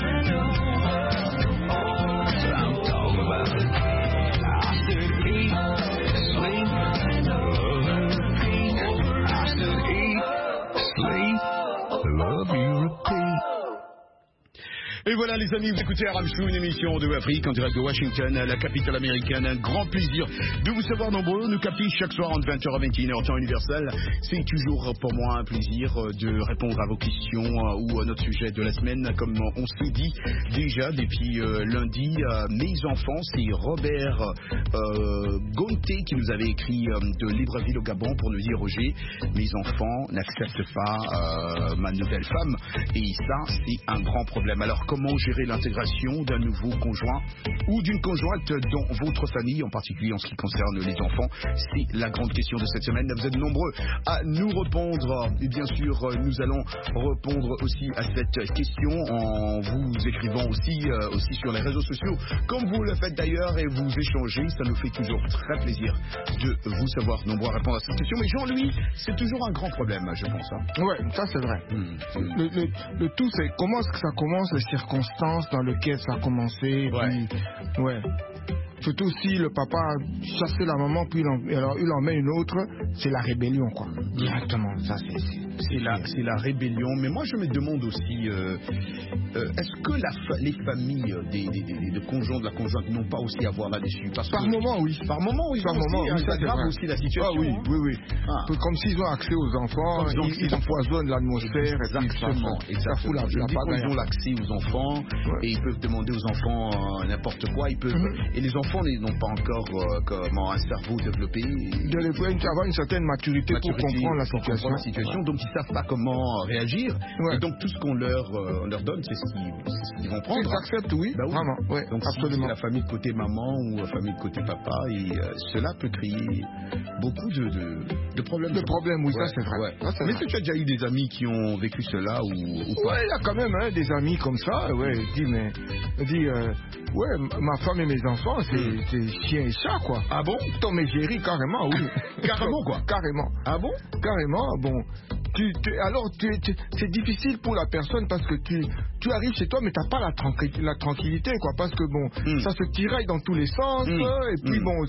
That's what I'm talking about. I said eat, sleep, love you, repeat. I said eat, sleep, love you, repeat. Et voilà les amis, vous écoutez Arab Show, une émission de Afrique en direct de Washington, la capitale américaine. Un grand plaisir de vous savoir nombreux. Nous captons chaque soir entre 20h à 21h temps universel. C'est toujours pour moi un plaisir de répondre à vos questions ou à notre sujet de la semaine. Comme on s'est dit déjà depuis lundi, mes enfants, c'est Robert Gonté qui nous avait écrit de Libreville au Gabon pour nous dire: Roger, mes enfants n'acceptent pas ma nouvelle femme, et ça c'est un grand problème. Alors comment gérer l'intégration d'un nouveau conjoint ou d'une conjointe dans votre famille, en particulier en ce qui concerne les enfants? C'est la grande question de cette semaine. Vous êtes nombreux à nous répondre, et bien sûr nous allons répondre aussi à cette question en vous écrivant aussi sur les réseaux sociaux, comme vous le faites d'ailleurs, et vous échangez. Ça nous fait toujours très plaisir de vous savoir nombreux à répondre à cette question. Mais Jean-Louis, c'est toujours un grand problème, je pense. Ouais, ça c'est vrai. Le tout, c'est comment est-ce que ça commence, les circonstances dans lesquelles ça a commencé. Puis, ouais. Surtout si le papa a chassé la maman, puis il en met une autre, c'est la rébellion, quoi. Directement. Ça, C'est la rébellion. Mais moi, je me demande aussi, est-ce que les familles des conjoints, de la conjointe n'ont pas aussi à voir là-dessus? Par moment, oui. Par moment, oui. Par moment, oui. Ça aggrave aussi la situation. Ah oui. Comme s'ils ont accès aux enfants, ils empoisonnent l'atmosphère. Exactement. Ça fout la ils ont l'accès aux enfants et ils peuvent demander aux enfants n'importe quoi. Ils peuvent, et les enfants n'ont pas encore un cerveau développé. Avoir une certaine maturité pour comprendre la situation. Donc ils ne savent pas comment réagir. Et donc tout ce qu'on leur donne, c'est ce qu'ils vont prendre. Ils acceptent, oui. Vraiment. Ouais, donc absolument. Si c'est la famille de côté maman ou la famille de côté papa, et cela peut créer beaucoup de problèmes. De problèmes, oui, ça c'est vrai. Ouais. Mais est-ce que tu as déjà eu des amis qui ont vécu cela ou pas? Ouais, il y a quand même des amis comme ça. Ouais, ma femme et mes enfants, c'est chien et chat, quoi. Ah bon? Tom et Jerry, carrément, oui. Carrément, quoi. Carrément. Ah bon? Carrément, bon. Alors, c'est difficile pour la personne parce que tu arrives chez toi, mais tu n'as pas la tranquillité, quoi. Parce que, bon, ça se tiraille dans tous les sens, et puis, bon,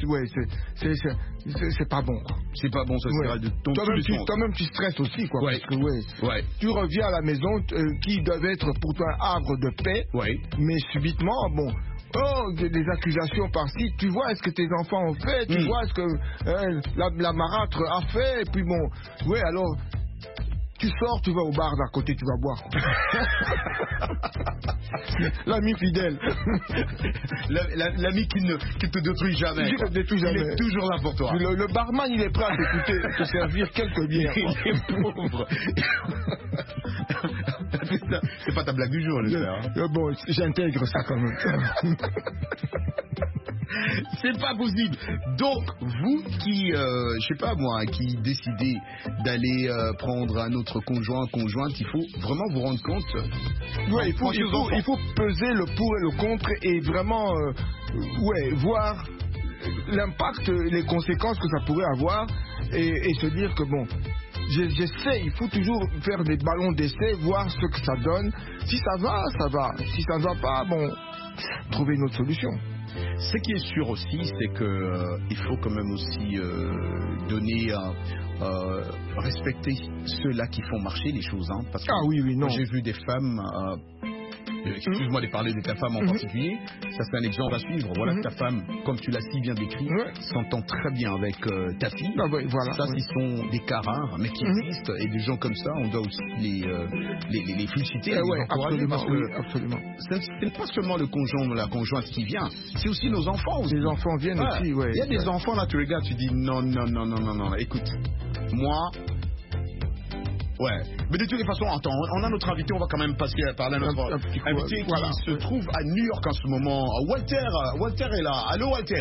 c'est pas bon, quoi. C'est pas bon, ça se tiraille dans tous les sens. Toi-même, tu stresses aussi, quoi. Ouais. Parce que, tu reviens à la maison qui devait être pour toi un havre de paix, mais subitement, bon. Des accusations par-ci, tu vois ce que tes enfants ont fait, tu vois ce que la marâtre a fait, et puis bon, alors tu sors, tu vas au bar d'à côté, tu vas boire. L'ami fidèle. L'ami qui ne te détruit jamais. Il est toujours là pour toi. Le barman, il est prêt à t'écouter, te servir quelques bières. Il est pauvre. C'est pas ta blague du jour, j'espère. Bon, j'intègre ça quand même. C'est pas possible. Donc, vous qui, je sais pas moi, qui décidez d'aller prendre un autre conjointe, il faut vraiment vous rendre compte. Ouais, il faut peser le pour et le contre et vraiment, voir l'impact, les conséquences que ça pourrait avoir et se dire que bon. J'essaie, il faut toujours faire des ballons d'essai, voir ce que ça donne. Si ça va, ça va. Si ça ne va pas, bon, trouver une autre solution. Ce qui est sûr aussi, c'est que il faut quand même aussi donner, respecter ceux-là qui font marcher les choses, hein, parce que non. J'ai vu des femmes. Excuse-moi de parler de ta femme en particulier. Ça, c'est un exemple à suivre. Voilà, ta femme, comme tu l'as si bien décrit, s'entend très bien avec ta fille. Ça, ce sont des cas rares, mais qui existent. Et des gens comme ça, on doit aussi les féliciter. Absolument. Ce n'est pas seulement le conjoint ou la conjointe qui vient, c'est aussi nos enfants. Les enfants viennent aussi, Il y a des enfants, là, tu regardes, tu dis non. Écoute, moi... Ouais, mais de toutes les façons, attends, on a notre invité, on va quand même passer à parler à notre invité qui se trouve à New York en ce moment. Walter est là. Allô, Walter.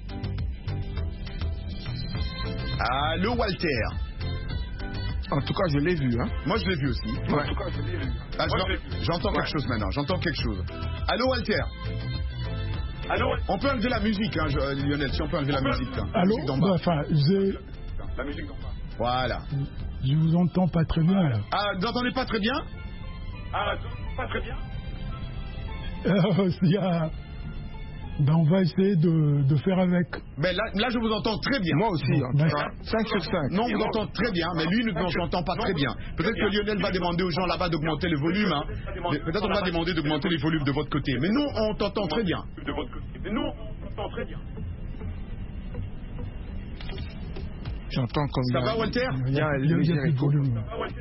Allô, Walter. En tout cas, je l'ai vu, hein. Moi, je l'ai vu aussi. En tout cas, je l'ai vu. J'entends quelque chose maintenant, j'entends quelque chose. Allô, Walter. Allô. On peut enlever la musique, hein, Lionel, si on peut enlever la musique. Hein. Allô. La musique d'en bas. Voilà. Je vous entends pas très bien là. Ah, vous n'entendez pas très bien? Pas très bien. On va essayer de faire avec. Mais là, je vous entends très bien. Moi aussi. 5 sur 5. Non, on vous entend très bien, mais lui ne nous entend pas très bien. Peut-être que Lionel va demander aux gens là-bas d'augmenter le volume. Hein. Peut-être on va demander d'augmenter les volumes de votre côté. Mais nous, on t'entend très bien. J'entends comme ça va, Walter? Il y a plus de volume.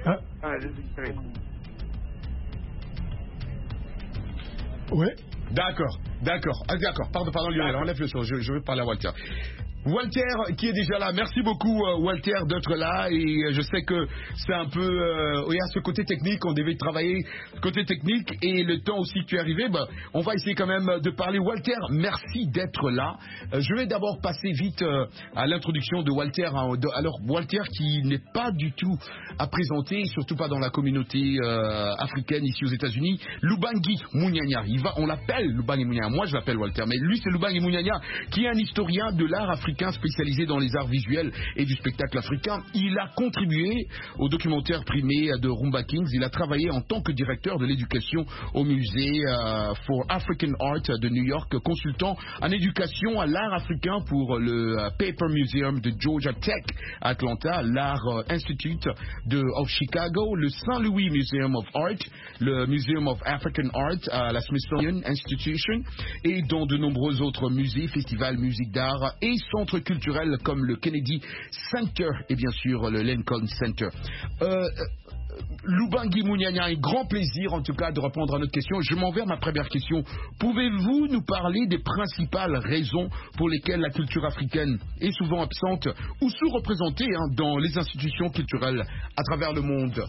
Ouais. D'accord. Pardon, Lionel, enlève le son. Je veux parler à Walter. Walter qui est déjà là, merci beaucoup Walter d'être là, et je sais que c'est un peu il y a ce côté technique, on devait travailler côté technique, et le temps aussi que tu es arrivé, on va essayer quand même de parler. Walter, merci d'être là. Je vais d'abord passer vite à l'introduction de Walter. Alors Walter qui n'est pas du tout à présenter, surtout pas dans la communauté africaine ici aux États-Unis, Lubangui Munyanya. On l'appelle Lubangui Munyanya, moi je l'appelle Walter, mais lui c'est Lubangui Munyanya qui est un historien de l'art africain africain spécialisé dans les arts visuels et du spectacle africain. Il a contribué au documentaire primé de Rumba Kings. Il a travaillé en tant que directeur de l'éducation au musée for African Art de New York, consultant en éducation à l'art africain pour le Paper Museum de Georgia Tech à Atlanta, l'Art Institute of Chicago, le St. Louis Museum of Art, le Museum of African Art à la Smithsonian Institution et dans de nombreux autres musées, festivals, musiques d'art et centres culturels comme le Kennedy Center et bien sûr le Lincoln Center. Lubangui Munyanya, un grand plaisir en tout cas de répondre à notre question. Je m'en vais à ma première question. Pouvez-vous nous parler des principales raisons pour lesquelles la culture africaine est souvent absente ou sous-représentée dans les institutions culturelles à travers le monde?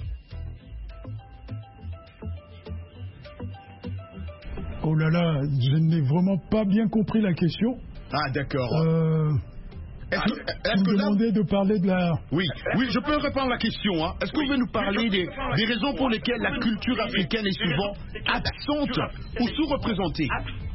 Oh là là, je n'ai vraiment pas bien compris la question. Ah d'accord. Vous me demandez de parler de la... Oui, je peux répondre à la question. Est-ce que vous pouvez nous parler des raisons pour lesquelles la culture africaine est souvent absente ou sous-représentée?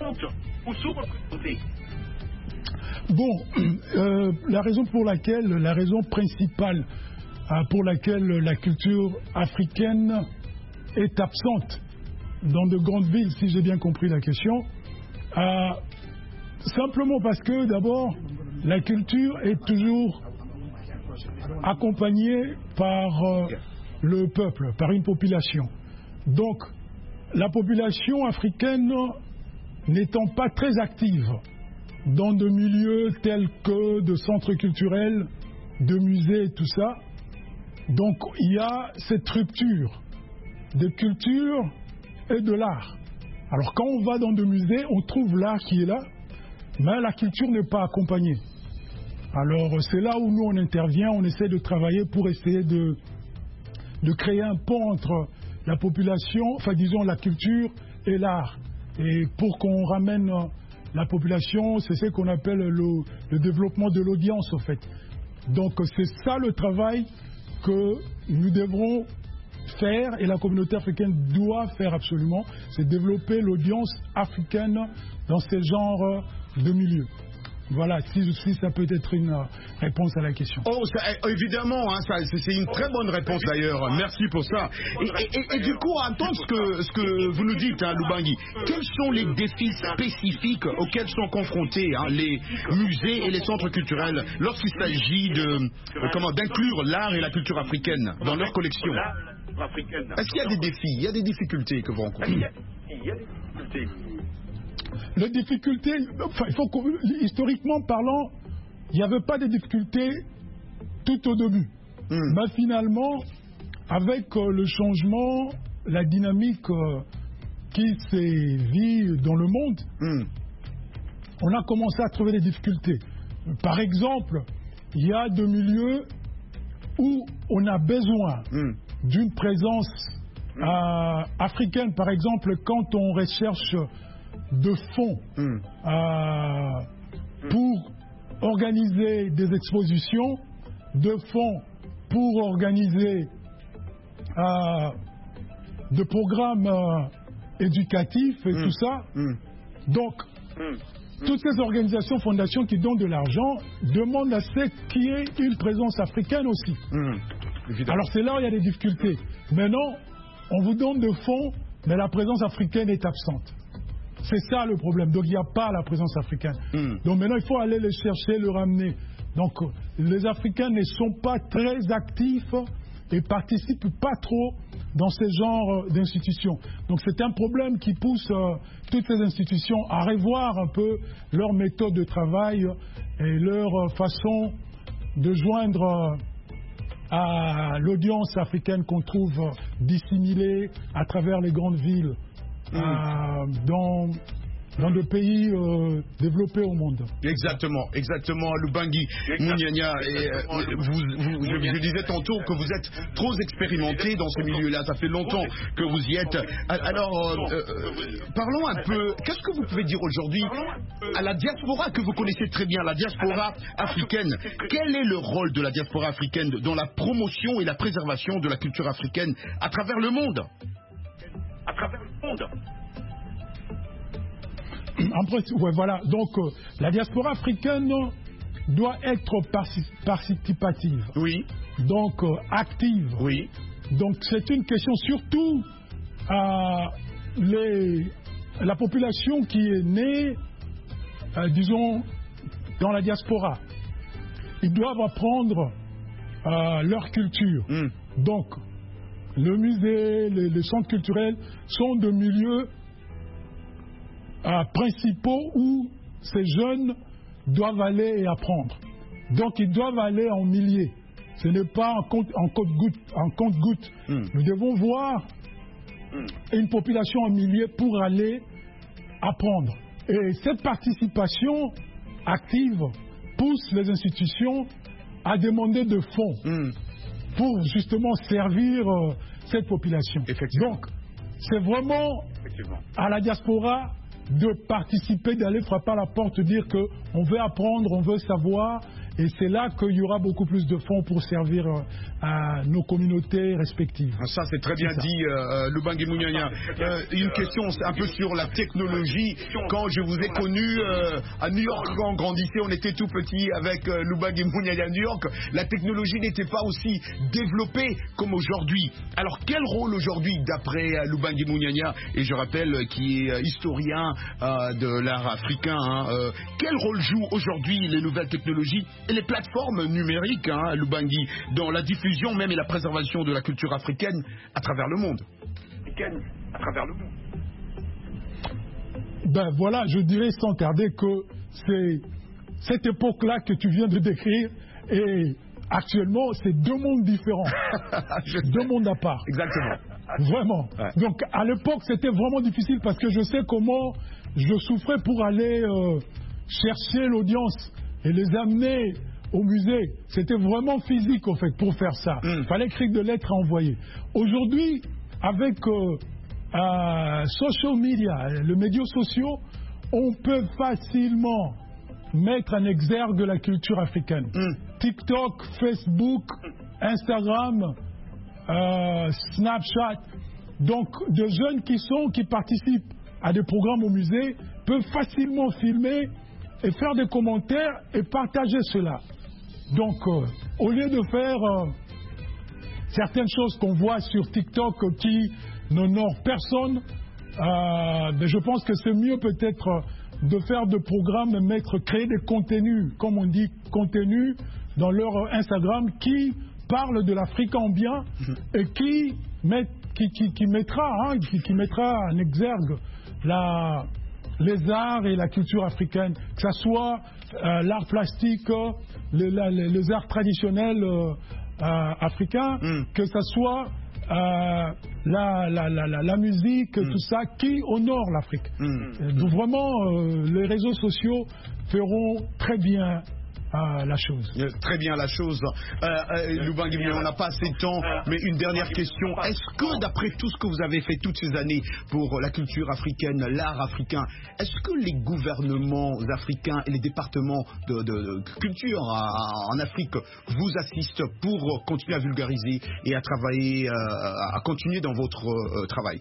Bon, la raison principale pour laquelle la culture africaine est absente dans de grandes villes, si j'ai bien compris la question, simplement parce que d'abord, la culture est toujours accompagnée par le peuple, par une population. Donc, la population africaine n'étant pas très active dans de milieux tels que de centres culturels, de musées et tout ça, donc il y a cette rupture de culture et de l'art. Alors quand on va dans des musées, on trouve l'art qui est là, mais la culture n'est pas accompagnée. Alors c'est là où nous on intervient, on essaie de travailler pour essayer de créer un pont entre la population, enfin disons la culture et l'art. Et pour qu'on ramène la population, c'est ce qu'on appelle le développement de l'audience en fait. Donc c'est ça le travail que nous devrons faire et la communauté africaine doit faire absolument, c'est développer l'audience africaine dans ces genres de milieux. Voilà, si ça peut être une réponse à la question. Oh, évidemment, c'est une très bonne réponse d'ailleurs. Merci pour ça. Et du coup, entendre ce que vous nous dites, Lubangui, quels sont les défis spécifiques auxquels sont confrontés les musées et les centres culturels lorsqu'il s'agit d'inclure l'art et la culture africaine dans leur collection? Est-ce qu'il y a des défis? Il y a des difficultés que vous rencontrez? Les difficultés, historiquement parlant, il n'y avait pas de difficultés tout au début. Mais finalement, avec le changement, la dynamique qui s'est vue dans le monde, on a commencé à trouver des difficultés. Par exemple, il y a des milieux où on a besoin d'une présence africaine. Par exemple, quand on recherche de fonds pour organiser des expositions, de fonds pour organiser des programmes éducatifs et tout ça. Donc, toutes ces organisations, fondations qui donnent de l'argent demandent à ce qu'il y ait une présence africaine aussi. Alors c'est là où il y a des difficultés. Maintenant, on vous donne des fonds, mais la présence africaine est absente. C'est ça le problème. Donc il n'y a pas la présence africaine. Donc maintenant il faut aller les chercher, le ramener. Donc les Africains ne sont pas très actifs et participent pas trop dans ce genre d'institutions. Donc c'est un problème qui pousse toutes ces institutions à revoir un peu leur méthode de travail et leur façon de joindre à l'audience africaine qu'on trouve dissimulée à travers les grandes villes. Dans des pays développés au monde. Exactement, Lubangui Munyanya. Je disais tantôt que vous êtes trop expérimenté dans ce milieu-là. Ça fait longtemps que vous y êtes. Alors, parlons un peu. Qu'est-ce que vous pouvez dire aujourd'hui à la diaspora que vous connaissez très bien, la diaspora africaine? Quel est le rôle de la diaspora africaine dans la promotion et la préservation de la culture africaine à travers le monde? Après, ouais, voilà. Donc, la diaspora africaine doit être participative. Oui. Donc active. Oui. Donc c'est une question surtout à la population qui est née, disons, dans la diaspora. Ils doivent apprendre leur culture. Donc, le musée, les centres culturels sont de milieux principaux où ces jeunes doivent aller et apprendre. Donc, ils doivent aller en milliers. Ce n'est pas en compte-gouttes. Nous devons voir une population en milliers pour aller apprendre. Et cette participation active pousse les institutions à demander de fonds pour justement servir cette population. Donc, c'est vraiment à la diaspora de participer, d'aller frapper à la porte, dire qu'on veut apprendre, on veut savoir. Et c'est là qu'il y aura beaucoup plus de fonds pour servir à nos communautés respectives. Ça, c'est très bien dit, Lubangui Munyanya. Une question un peu sur la technologie. Quand je vous ai connu à New York, quand on grandissait, on était tout petit avec Lubangui Munyanya à New York. La technologie n'était pas aussi développée comme aujourd'hui. Alors, quel rôle aujourd'hui, d'après Lubangui Munyanya, et je rappelle qui est historien de l'art africain, quel rôle jouent aujourd'hui les nouvelles technologies et les plateformes numériques, Lubangui, dans la diffusion même et la préservation de la culture africaine à travers le monde? Ben voilà, je dirais sans tarder que c'est cette époque-là que tu viens de décrire, et actuellement, c'est deux mondes différents. Deux mondes à part. Exactement. Vraiment. Ouais. Donc, à l'époque, c'était vraiment difficile parce que je sais comment je souffrais pour aller chercher l'audience et les amener au musée. C'était vraiment physique, en fait, pour faire ça. Il fallait écrire de lettres à envoyer. Aujourd'hui, avec social media, les médias sociaux, on peut facilement mettre en exergue la culture africaine. TikTok, Facebook, Instagram, Snapchat. Donc, de jeunes qui participent à des programmes au musée peuvent facilement filmer et faire des commentaires et partager cela. Donc, au lieu de faire certaines choses qu'on voit sur TikTok qui n'honorent personne, je pense que c'est mieux peut-être de faire des programmes, créer des contenus, comme on dit, contenus dans leur Instagram qui parlent de l'Afrique en bien et qui mettra en exergue les arts et la culture africaine, que ce soit l'art plastique, les arts traditionnels africains, que ce soit la musique, tout ça, qui honore l'Afrique. Donc vraiment, les réseaux sociaux feront très bien la chose. Très bien la chose. Lubangui, on n'a pas assez de temps, mais une dernière question. Est-ce que, d'après tout ce que vous avez fait toutes ces années pour la culture africaine, l'art africain, est-ce que les gouvernements africains et les départements de culture en Afrique vous assistent pour continuer à vulgariser et à travailler, à continuer dans votre travail?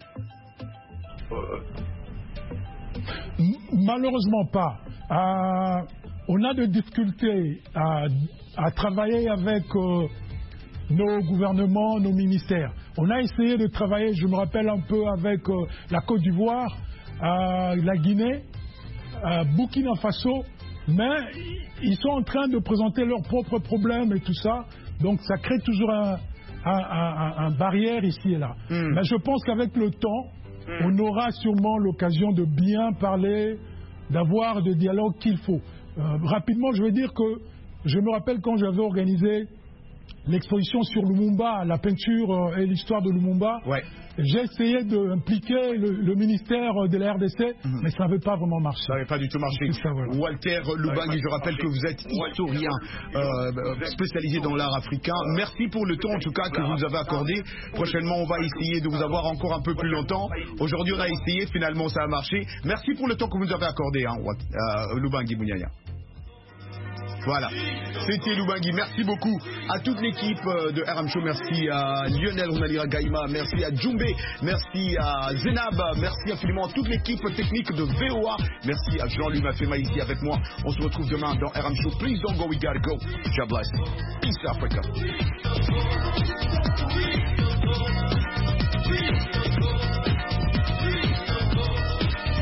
Malheureusement pas. On a des difficultés à travailler avec nos gouvernements, nos ministères. On a essayé de travailler, je me rappelle un peu, avec la Côte d'Ivoire, la Guinée, Burkina Faso, mais ils sont en train de présenter leurs propres problèmes et tout ça. Donc ça crée toujours un barrière ici et là. Mais je pense qu'avec le temps, on aura sûrement l'occasion de bien parler, d'avoir des dialogues qu'il faut. Rapidement, je veux dire que je me rappelle quand j'avais organisé l'exposition sur Lumumba, la peinture et l'histoire de Lumumba. Ouais. J'ai essayé d'impliquer le ministère de la RDC, mais ça n'avait pas vraiment marché. Ça n'avait pas du tout marché. Ça, voilà. Walter Lubangui, je rappelle que vous êtes historien spécialisé dans l'art africain. Merci pour le temps en tout cas que vous nous avez accordé. Prochainement, on va essayer de vous avoir encore un peu plus longtemps. Aujourd'hui, on a essayé, finalement ça a marché. Merci pour le temps que vous nous avez accordé, Lubangui Munyanya. Voilà. C'était Lubangui. Merci beaucoup à toute l'équipe de RM Show. Merci à Lionel Ronalira Gaïma. Merci à Djumbe. Merci à Zenab. Merci infiniment à toute l'équipe technique de VOA. Merci à Jean-Louis Mafema ici avec moi. On se retrouve demain dans RM Show. Please don't go, we gotta go. God bless. Peace Africa.